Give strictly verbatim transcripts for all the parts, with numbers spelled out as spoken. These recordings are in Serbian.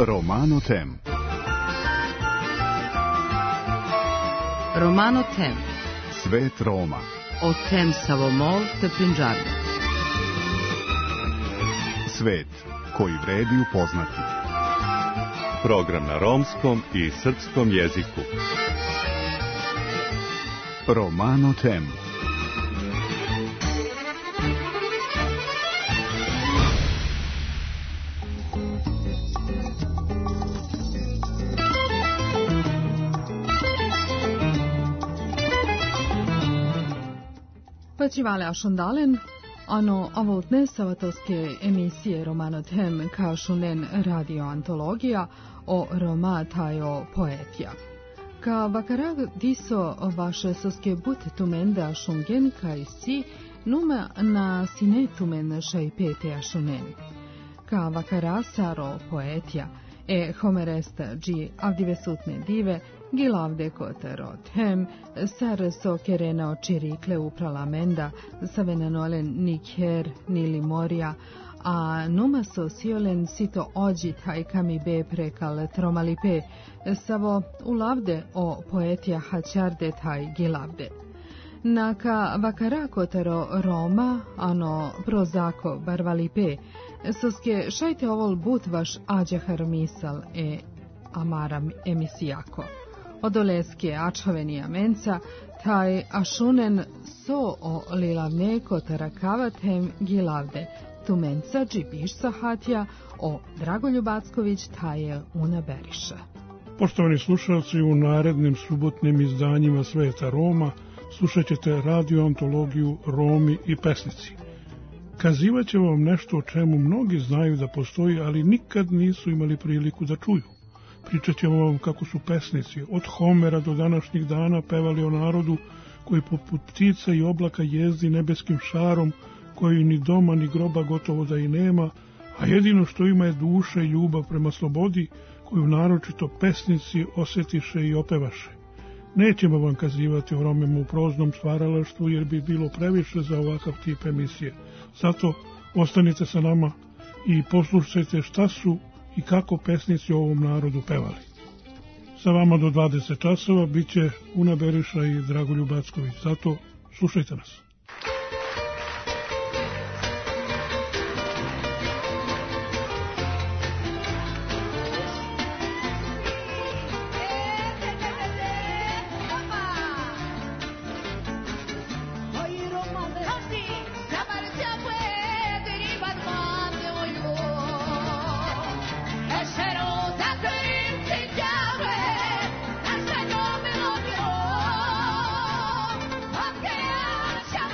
Romano Tem. Romano Tem. Svet Roma. O tem Savomol te Punjabi. Svet koji vredi upoznati. Program na romskom i srpskom jeziku. Romano Tem. Počivale ašondalen, ano avultnesavatoske emisije Romano Tem kašunen radioantologija o Roma tajo poetija. Ka vakarag diso vaše soske bute tumende ašungen kaj si nume na sine tumen šaj pete ašunen. Ka vakara saro poetija e homeresta gi avdivesutne dive gilavde kotero tem sar so kerena očirikle uprala menda savenanolen nikher nili morja a numa so siolen sito ođi taj kami be prekal tromalipe savo ulavde o poetija hačarde taj gilavde. Naka vakara kotero Roma ano prozako barvalipe soske šajte ovol but vaš ađahar misal e amaram emisijako. Odoleske ačhovenija menca, taj ašunen so o lilavne kotara kavatem gilavde, tu menca džibiš sahatja o Dragoljub Backović taje una beriša. Poštovani slušalci, u narednim subotnim izdanjima Sveta Roma slušat ćete radioantologiju Romi i pesnici. Kazivat će vam nešto o čemu mnogi znaju da postoji, ali nikad nisu imali priliku da čuju. Pričat ćemo vam kako su pesnici od Homera do današnjih dana pevali o narodu koji poput ptica i oblaka jezdi nebeskim šarom, koji ni doma ni groba gotovo da i nema, a jedino što ima je duša i ljubav prema slobodi, koju naročito pesnici osjetiše i opevaše. Nećemo vam kazivati o Romima u proznom stvaralaštvu, jer bi bilo previše za ovakav tip emisije. Zato ostanite sa nama i poslušajte šta su i kako pesnici o ovom narodu pevali. Sa vama do dvadeset časova bit će Una Beriša i Dragoljub Backović. Zato slušajte nas. Shut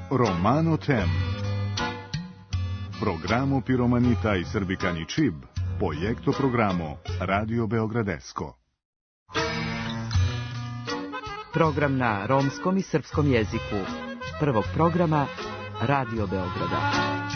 Romano Tem. Programo Piromanita i Srbikani Čib, projekto programo Radio Beogradesko. Program na romskom i srpskom jeziku. Prvog programa Radio Beograda.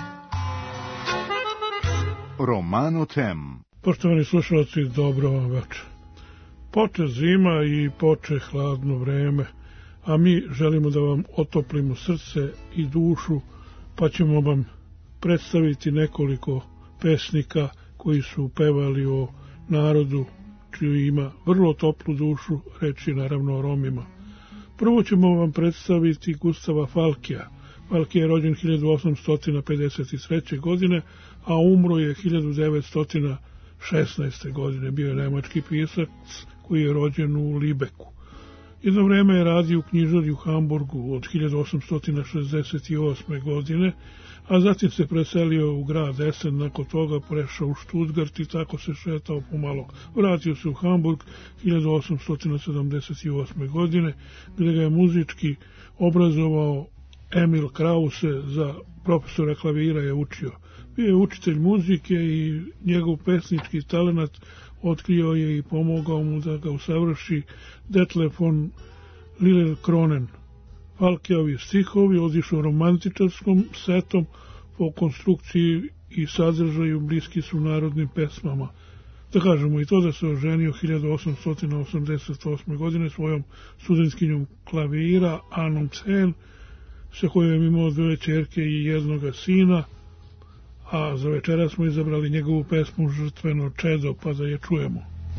Romano Tem. Poštovani slušalci, dobro vam večer. Poče zima i poče hladno vreme, a mi želimo da vam otoplimo srce i dušu, pa ćemo vam predstaviti nekoliko pesnika koji su pevali o narodu čiju ima vrlo toplu dušu, reći naravno o Romima. Prvo ćemo vam predstaviti Gustava Falkija. Falkija je rođen hiljadu osamsto pedeset treće. godine, a umro je hiljadu devetsto šesnaeste. godine. Bio je nemački pisac koji je rođen u Libeku. Jedno vreme je radio u knjižari u Hamburgu od hiljadu osamsto šezdeset osme. godine, a zatim se preselio u grad Essen, nakon toga prešao u Stuttgart i tako se šetao pomalo. Vratio se u Hamburg hiljadu osamsto sedamdeset osme. godine, gdje ga je muzički obrazovao Emil Krause, za profesora klavira je učio. Bio je učitelj muzike i njegov pesnički talenat otkrio je i pomogao mu da ga usavrši Detlef von Lillerkronen. Falkijevi stihovi odišu romantičarskom setom, po konstrukciji i sadržaju bliski su narodnim pesmama. Da kažemo i to da se oženio hiljadu osamsto osamdeset osme. godine svojom studentskinjom klavira Anom Cen, sa kojom je imao dve ćerke i jednoga sina, a za večera smo izabrali njegovu pesmu Žrtveno čedo, pa da je čujemo.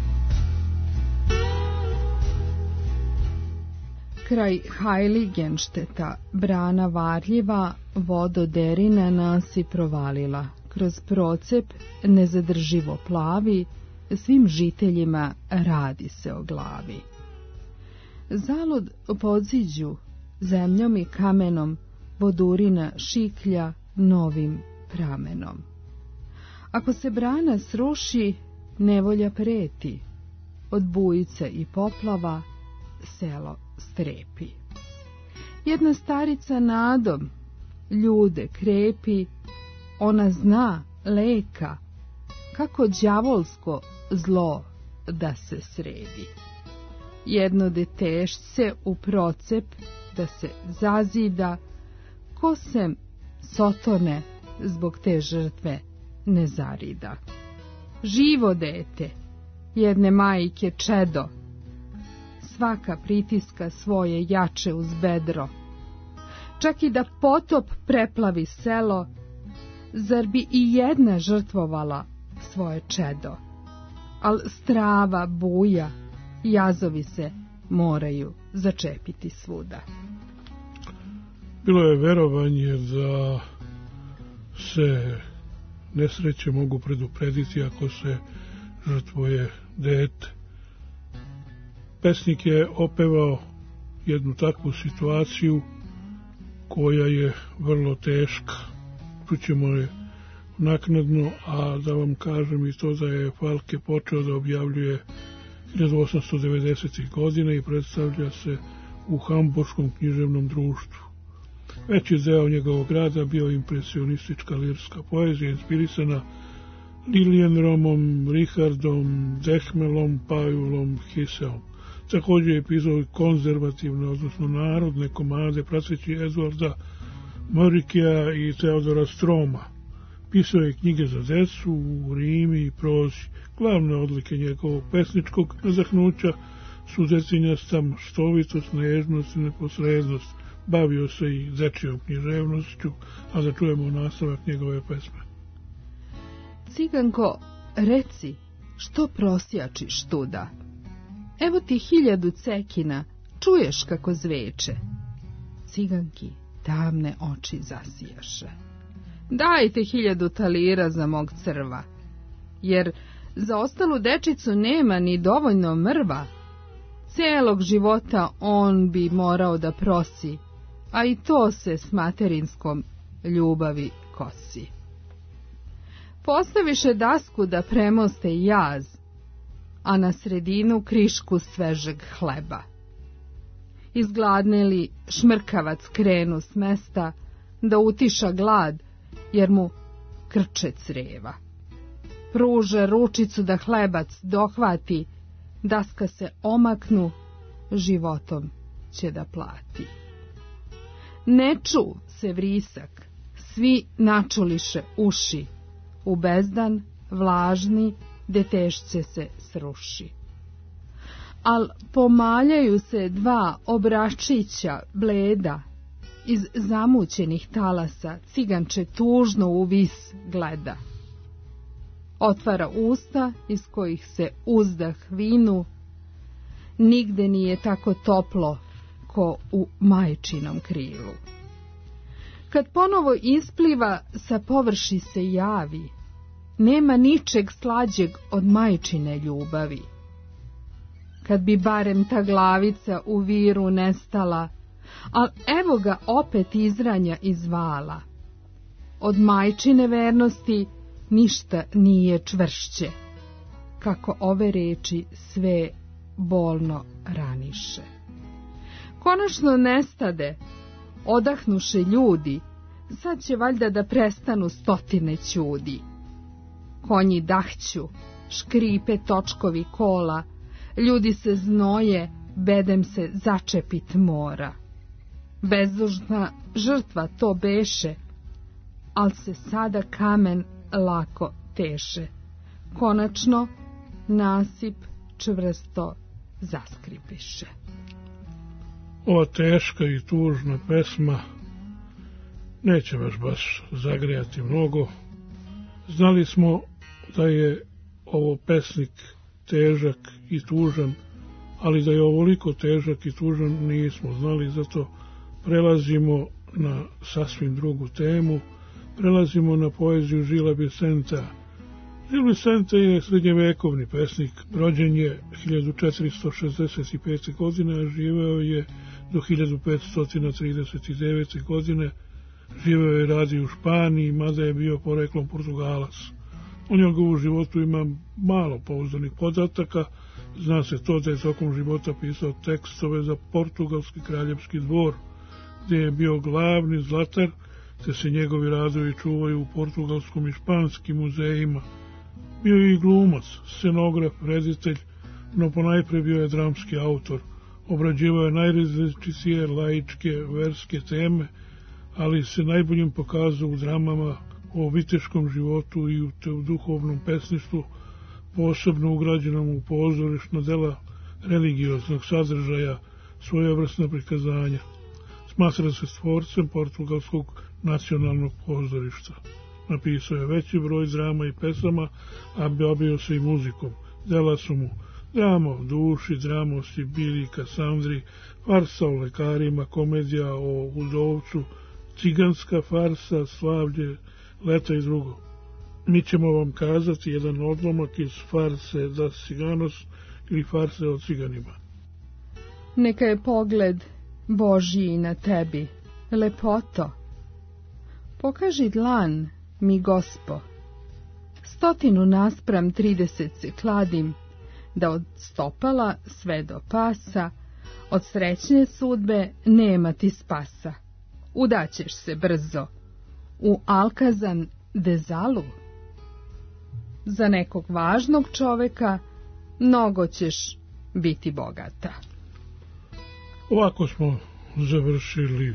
Kraj Heiligenšteta, brana varljiva, vodo derina nas i provalila. Kroz procep nezadrživo plavi, svim žiteljima radi se o glavi. Zalud podziđu, zemljom i kamenom, vodurina šiklja novim pramenom. Ako se brana sruši, nevolja preti, od bujice i poplava selo strepi. Jedna starica nadom ljude krepi, ona zna leka, kako đavolsko zlo da se sredi. Jedno detešce u procep da se zazida, ko sem sotone zbog te žrtve ne zarida. Živo dete, jedne majke čedo, svaka pritiska svoje jače uz bedro. Čak i da potop preplavi selo, zar bi i jedna žrtvovala svoje čedo? Al strava buja, jazovi se moraju začepiti svuda. Bilo je verovanje da se nesreće mogu preduprediti ako se žrtvuje dete. Pesnik je opevao jednu takvu situaciju koja je vrlo teška. Čućemo je naknadno, a da vam kažem i to da je Falke počeo da objavljuje hiljadu osamsto devedesete. godine i predstavlja se u Hamburškom književnom društvu. Veći deo njegovog rada bio impresionistička lirska poezija, inspirisana Lilienromom, Richardom, Dehmelom, Pajulom, Hiseom. Također je pisao konzervativne, odnosno narodne komade, prateći Eduarda Morikija i Teodora Stroma. Pisao je knjige za decu u Rimi i prozi. Glavne odlike njegovog pesničkog nadahnuća su decinjasta maštovitost, nežnost i neposrednost. Bavio se i dečijom književnošću, a da čujemo nastavak njegove pesme. Ciganko, reci, što prosjačiš tuda? Evo ti hiljadu cekina, čuješ kako zveče. Ciganki tamne oči zasijaše. Dajte hiljadu talira za mog crva, jer za ostalu dečicu nema ni dovoljno mrva. Celog života on bi morao da prosi, a i to se s materinskom ljubavi kosi. Postaviše dasku da premoste jaz, a na sredinu krišku svežeg hleba. izgladneli šmrkavac krenu s mesta da utiša glad, jer mu krče creva. Pruže ručicu da hlebac dohvati, daska se omaknu, životom će da plati. Ne ču se vrisak, svi načuliše uši, u bezdan vlažni detešće se sruši. Al pomaljaju se dva obračića bleda, iz zamućenih talasa ciganče tužno u vis gleda. Otvara usta iz kojih se uzdah vinu, nigde nije tako toplo ko u majčinom krilu. Kad ponovo ispliva, sa površi se javi, nema ničeg slađeg od majčine ljubavi. Kad bi barem ta glavica u viru nestala, al evo ga opet izranja iz vala. Od majčine vernosti ništa nije čvršće, kako ove reči sve bolno raniše. Konačno nestade, odahnuše ljudi, sad će valjda da prestanu stotine ćudi. Konji dahću, škripe točkovi kola, ljudi se znoje, bedem se začepit mora. Bezdužna žrtva to beše, al se sada kamen lako teše. Konačno nasip čvrsto zaskripiše. Ova teška i tužna pesma neće vas baš zagrijati mnogo. Znali smo da je ovo pesnik težak i tužan, ali da je ovoliko težak i tužan nismo znali, zato prelazimo na sasvim drugu temu, prelazimo na poeziju Žila Vicenta. Žil Vicente je srednjevekovni pesnik, rođen je hiljadu četiristo šezdeset pete. godine, a živeo je do hiljadu petsto trideset devete. godine. Živeo je radi u Španiji, mada je bio poreklom Portugalac. O njegovu životu ima malo pouzdanih podataka. Zna se to da je tokom života pisao tekstove za portugalski kraljevski dvor, gdje je bio glavni zlatar, te se njegovi radovi čuvaju u portugalskom i španskim muzejima. Bio je i glumac, scenograf, reditelj, no ponajpre bio je dramski autor. Obrađivao je najrazličitije laičke, verske teme, ali se najboljim pokazao u dramama o viteškom životu i u, u duhovnom pesništvu, posebno ugrađenom u pozorišna dela religioznog sadržaja, svojevrsna prikazanja. Smatra se stvorcem portugalskog nacionalnog pozorišta. Napisao je veći broj drama i pesama, a bavio se i muzikom. Dela su mu drama o duši, drama o Sibiri, Kasandri, farsa o lekarima, komedija o udovcu, ciganska farsa, slavlje, leta i drugo. Mi ćemo vam kazati jedan odlomak iz farse da Ciganos ili farse o ciganima. Neka je pogled Božji na tebi, lepoto. Pokaži dlan mi, Gospo. Stotinu naspram trideset se kladim, da od stopala sve do pasa, od srećne sudbe nema ti spasa. Udaćeš se brzo u Alkazan Dezalu. Za nekog važnog čoveka mnogo ćeš biti bogata. Ovako smo završili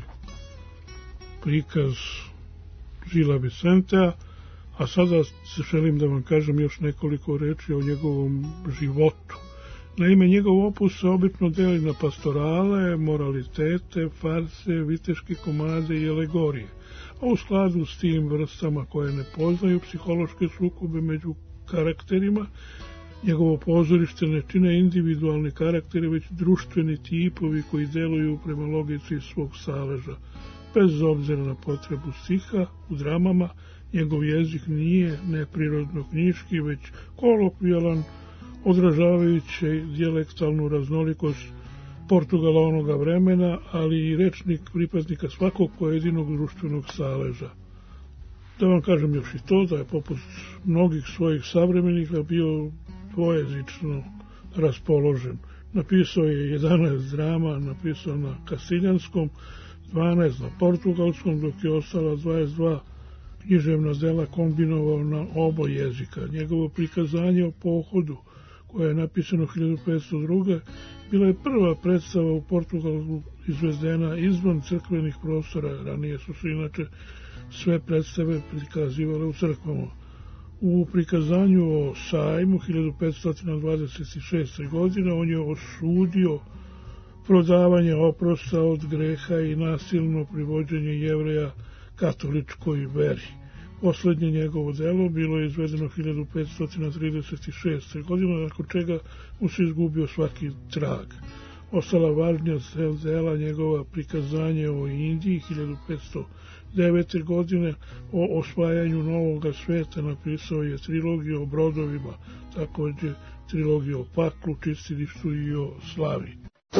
prikaz Žila Vicentea, a sada želim da vam kažem još nekoliko reči o njegovom životu. Naime, njegov opus se obično deli na pastorale, moralitete, farse, viteške komade i alegorije, a u skladu s tim vrstama koje ne poznaju psihološke sukobe među karakterima, njegovo pozorište ne čine individualni karakteri, već društveni tipovi koji deluju prema logici svog staleža. Bez obzira na potrebu stiha, u dramama njegov jezik nije neprirodno knjiški, već kolokvijalan, odražavajući dijalektalnu raznolikost Portugala onoga vremena, ali i rečnik pripadnika svakog pojedinog društvenog staleža. Da vam kažem još i to, da je poput mnogih svojih savremenika bio dvojezično raspoložen. Napisao je jedanaest drama, napisao na kastiljanskom, dvanaest na portugalskom, dok je ostala dvadeset dva književna dela kombinovao na oba jezika. Njegovo prikazanje o pohodu, koje je napisano hiljadu petsto druge. bila je prva predstava u Portugalu izvedena izvan crkvenih prostora. Ranije su se inače sve predstave prikazivale u crkvama. U prikazanju o sajmu hiljadu petsto dvadeset šeste. godine on je osudio prodavanje oprosta od greha i nasilno privođenje Jevreja katoličkoj veri. Poslednje njegovo delo bilo je izvedeno hiljadu petsto trideset šeste. godine, nakon čega mu se izgubio svaki trag. Ostala važnija dela njegova prikazanje o Indiji hiljadu petsto devete. godine, o osvajanju novoga sveta napisao je trilogiju o brodovima, takođe trilogiju o paklu, čistilištu i o slavi.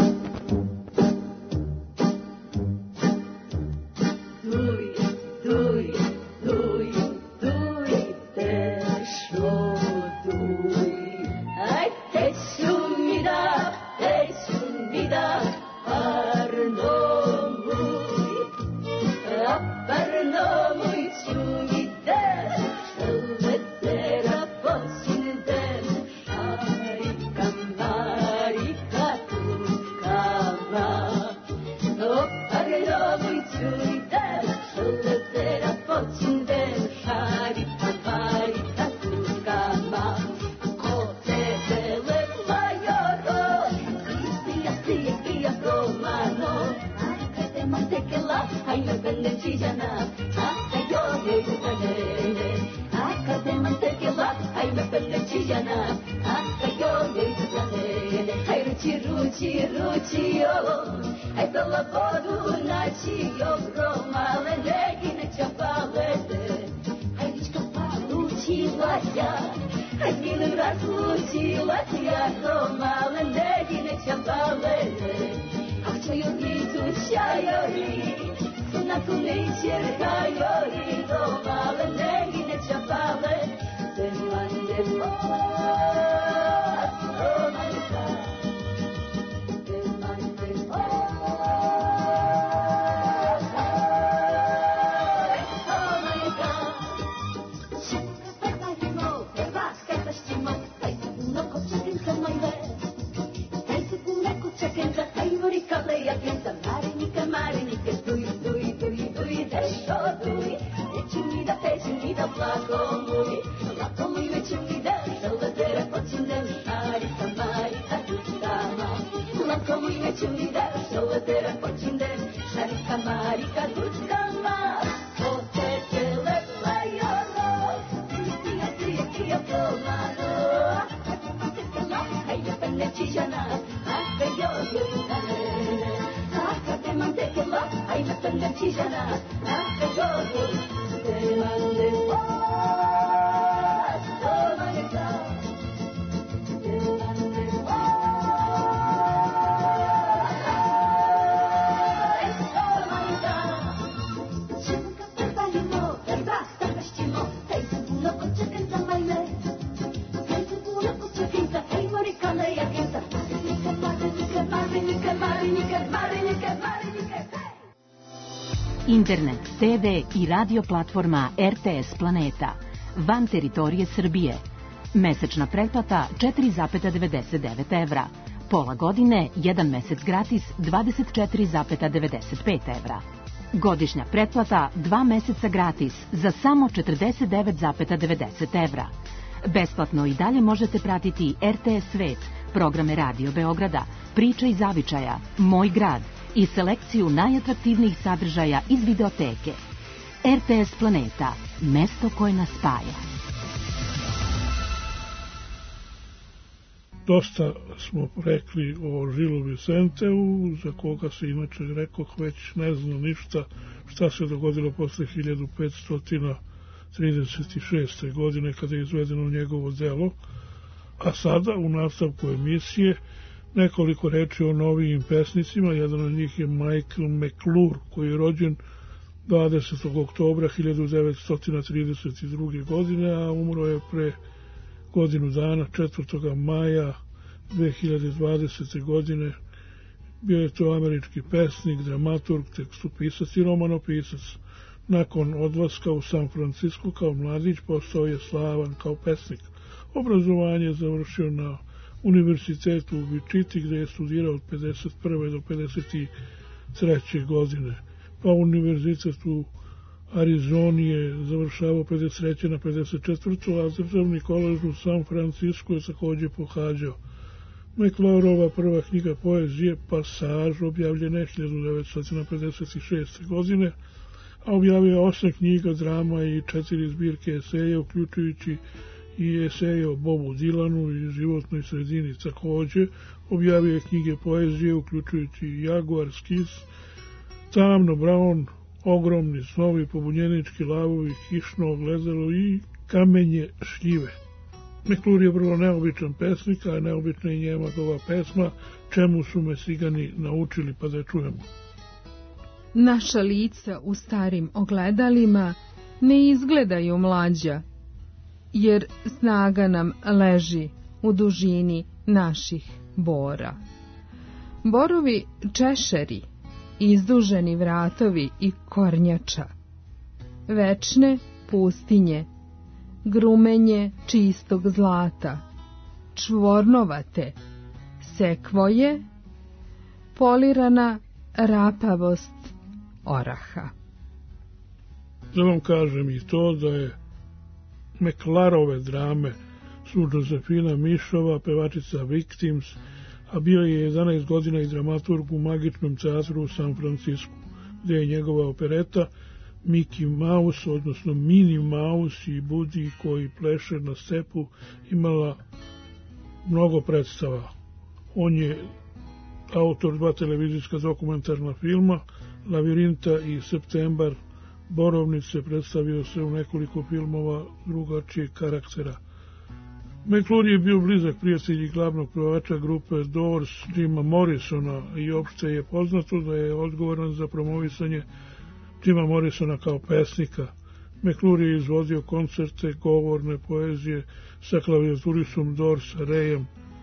Internet, te ve i radio platforma er te es Planeta, van teritorije Srbije. Mesečna pretplata četiri zarez devedeset devet evra. Pola godine, jedan mesec gratis, dvadeset četiri zarez devedeset pet evra. Godišnja pretplata, dva meseca gratis, za samo četrdeset devet zarez devedeset evra. Besplatno i dalje možete pratiti er te es Svet, programe Radio Beograda, Priča i zavičaja, Moj grad i selekciju najatraktivnijih sadržaja iz videoteke. er te es Planeta, mesto koje nas spaja. Dosta smo rekli o Žilu Vicenteu, za koga se inače rekoh već ne zna ništa šta se dogodilo posle hiljadu petsto trideset šeste. godine kada je izvedeno njegovo delo. A sada u nastavku emisije nekoliko reči o novijim pesnicima. Jedan od njih je Michael McClure, koji je rođen dvadesetog oktobra hiljadu devetsto trideset druge. godine, a umro je pre godinu dana, četvrtog maja dve hiljade dvadesete. godine. Bio je to američki pesnik, dramaturg, tekstopisac i romanopisac. Nakon odlaska u San Francisco kao mladić postao je slavan kao pesnik. Obrazovanje je završio na univerzitetu u Wichiti gdje je studirao od pedeset prve do pedeset treće. godine. Pa univerzitet u Arizoni je završavao pedeset treće na pedeset četvrtu. a državni kolež u San Francisco je također pohađao. McClurova prva knjiga poezije Pasaž objavljena je hiljadu devetsto pedeset šeste. godine, a objavio je osam knjiga, drama i četiri zbirke eseja, uključujući i eseje o Bobu Dilanu i životnoj sredini. Također objavio je knjige poezije, uključujući Jaguar, Skis, Tamno, Brown, Ogromni snovi, Pobunjenički lavovi, Kišno ogledalo i Kamenje šljive. McClure je vrlo neobičan pesnik, a neobična je njegova pesma Čemu su me cigani naučili, pa da čujemo. Naša lica u starim ogledalima ne izgledaju mlađa, jer snaga nam leži u dužini naših bora. Borovi češeri, izduženi vratovi i kornjača, večne pustinje, grumenje čistog zlata, čvornovate sekvoje, polirana rapavost oraha. Da vam kažem i to da je McClurove drame su Josefina Mišova, pevačica Victims, a bio je jedanaest godina i dramaturg u Magičnom teatru u San Francisku, gdje je njegova opereta Mickey Mouse, odnosno Minnie Mouse i Budi koji pleše na stepu, imala mnogo predstava. On je autor dva televizijska dokumentarna filma, Lavirinta i Septembar Borovnice, predstavio se u nekoliko filmova drugačijeg karaktera. McClure je bio blizak prijatelj i glavnog pevača grupe Doors, Jima Morrisona, i opšte je poznato da je odgovoran za promovisanje Jima Morrisona kao pesnika. McClure je izvodio koncerte, govorne poezije sa klavijaturisom Dorsa, Rayem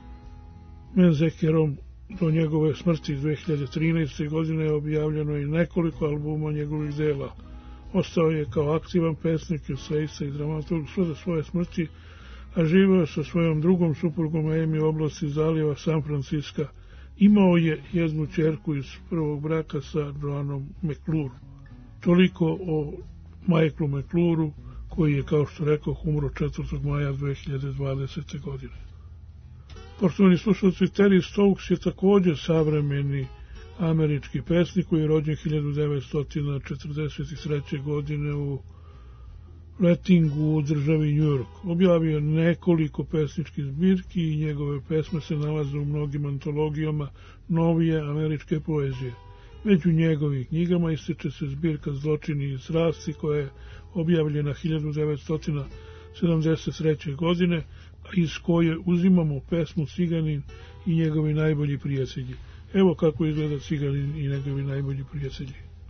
Menzekerom. Do njegove smrti dve hiljade trinaeste. godine je objavljeno i nekoliko albuma njegovih dela. Ostao je kao aktivan pesnik, esejista i dramaturg sve do svoje smrti, a živeo sa svojom drugom suprugom Amy u oblasti zalijeva San Francisca. Imao je jednu ćerku iz prvog braka sa Joannom McClure. Toliko o Michaelu McClureu, koji je, kao što rekao, umro četvrtog maja dve hiljade dvadesete. godine. Poštovani slušalci, Terry Stokes je također savremeni američki pesnik koji je rođen hiljadu devetsto četrdeset treće. godine u Ratingu u državi New York. Objavio nekoliko pesničkih zbirki i njegove pesme se nalaze u mnogim antologijama novije američke poezije. Među njegovih knjigama ističe se zbirka Zločini i strasti koja je objavljena hiljadu devetsto sedamdeset treće. godine, iz koje uzimamo pesmu Ciganin i njegovi najbolji prijatelji. Evo kako izgleda Ciganin i njegovi najbolji prijatelji.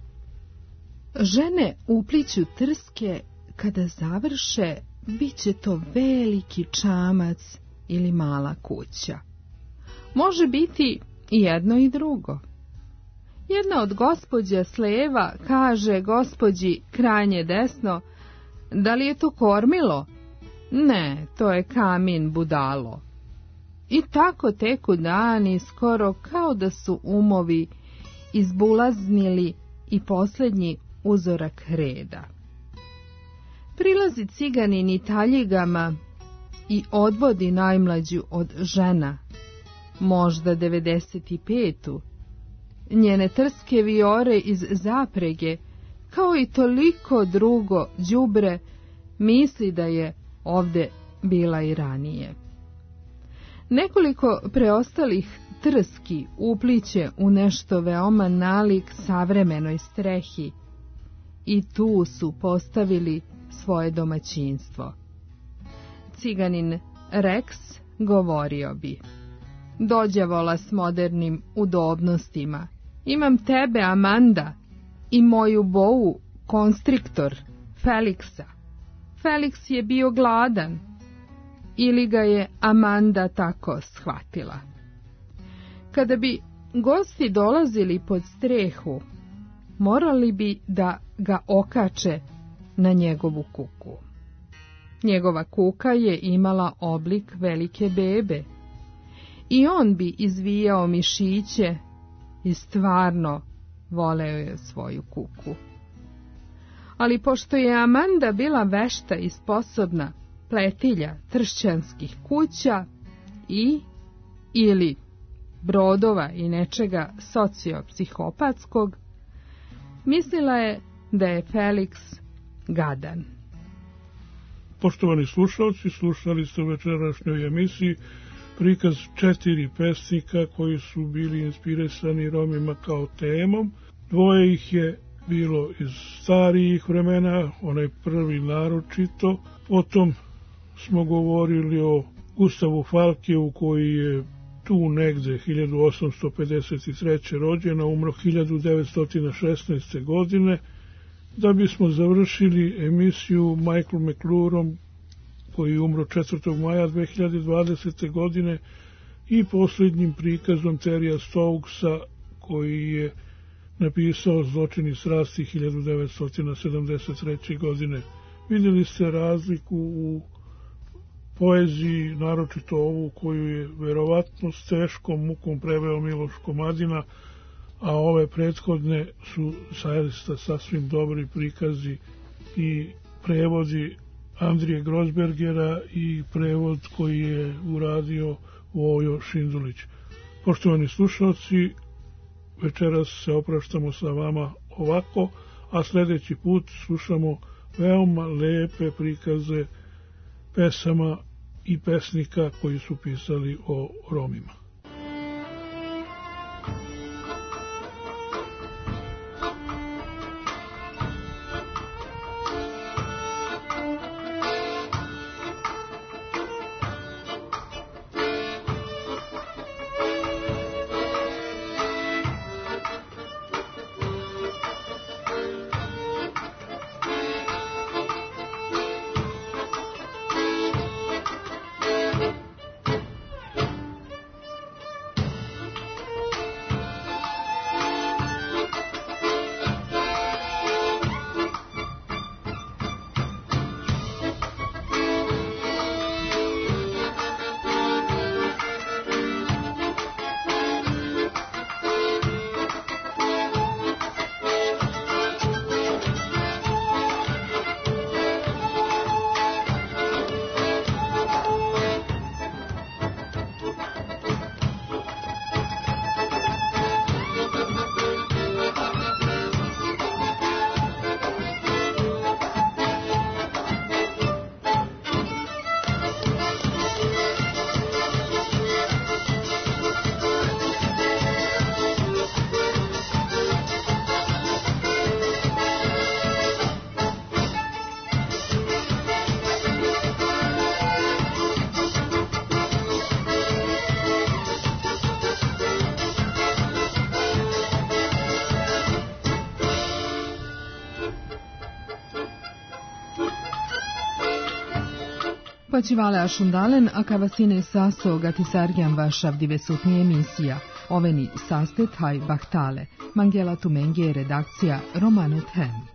Žene upliću trske, kada završe, bit će to veliki čamac ili mala kuća. Može biti i jedno i drugo. Jedna od gospođa s leva kaže gospođi krajnje desno: da li je to kormilo? Ne, to je kamin, budalo. I tako teku dani, skoro kao da su umovi izbulaznili i posljednji uzorak reda. Prilazi ciganin taljigama i odvodi najmlađu od žena, možda devedeset petu. Njene trske viore iz zaprege, kao i toliko drugo đubre, misli da je ovde bila i ranije. Nekoliko preostalih trski upliće u nešto veoma nalik savremenoj strehi i tu su postavili svoje domaćinstvo. Ciganin Rex govorio bi: dođavola s modernim udobnostima, imam tebe, Amanda, i moju bou, konstriktor, Feliksa. Felix je bio gladan. ili ga je Amanda tako shvatila. Kada bi gosti dolazili pod strehu, morali bi da ga okače na njegovu kuku. Njegova kuka je imala oblik velike bebe i on bi izvijao mišiće i stvarno voleo je svoju kuku. Ali pošto je Amanda bila vešta i sposobna pletilja tršćanskih kuća i ili brodova i nečega sociopsihopatskog, mislila je da je Felix gadan. Poštovani slušalci, slušali ste u večerašnjoj emisiji prikaz četiri pesnika koji su bili inspirisani Romima kao temom. Dvoje ih je bilo iz starijih vremena, onaj prvi naročito. Potom smo govorili o Gustavu Falkiju koji je tu negde hiljadu osamsto pedeset treće. rođena, umro hiljadu devetsto šesnaeste. godine. Da bismo završili emisiju Michael McClurom koji je umro četvrtog maja dve hiljade dvadesete. godine i posljednjim prikazom Terija Stokesa koji je napisao Zločini strasti hiljadu devetsto sedamdeset treće. godine. Vidjeli ste razliku u poeziji, naročito ovu koju je verovatno s teškom mukom preveo Miloš Komadina, a ove prethodne su zaista sasvim dobri prikazi i prevodi Andrije Grosbergera i prevod koji je uradio Vojo Šindulić. Poštovani slušalci, večeras se opraštamo sa vama ovako, a sljedeći put slušamo veoma lepe prikaze pesama i pesnika koji su pisali o Romima. Počivale ašundalen, a kavasine saso gatisarjan vašav divesutni emisija. Oveni sastet haj bahtale. Mangela Tumengije redakcija Romano Them.